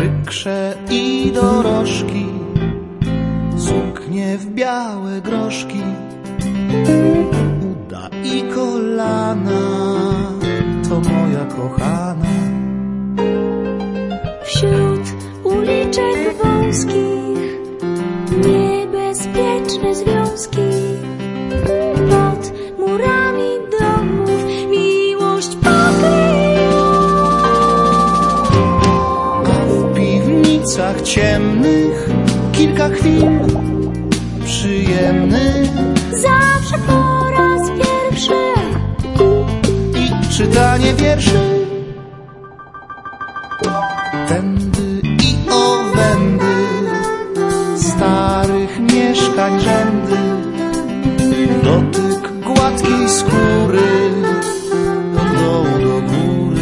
Rykrze i dorożki, suknie w białe groszki, uda i kolana, to moja kochana. Wśród uliczek wąskich niebezpieczne związki, pod murami domów miłość pokryją. A w piwnicach ciemnych kilka chwil przyjemnych, Zawsze po raz pierwszy i czytanie wierszy. Tędy i owędy starych mieszkań rzędy, dotyk gładkiej skóry do dołu, do góry.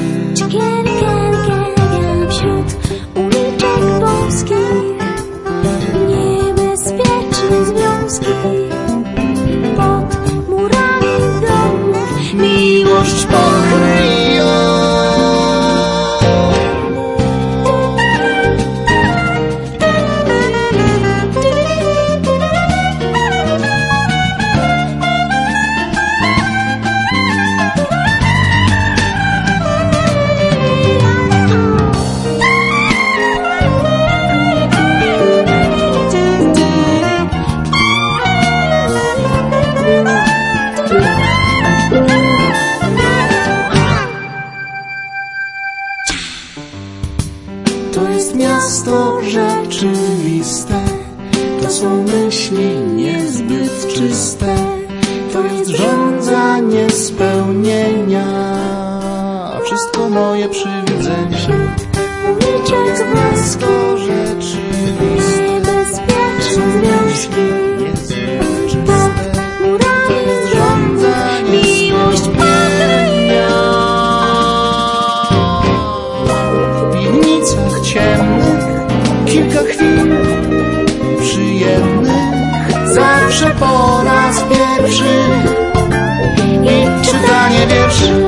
wśród uliczek wąskich niebezpieczne związki, pod murami domów Miłość pokryją. To jest miasto rzeczywiste, to są myśli niezbyt czyste, to jest żądza niespełnienia, a wszystko moje przywidzenia. To jest miasto rzeczywiste, to są myśli niezbyt czyste, to jest żądza niespełnienia. W piwnicach ciemnych kilka chwil przyjemnych, zawsze po raz pierwszy i czytanie wierszy.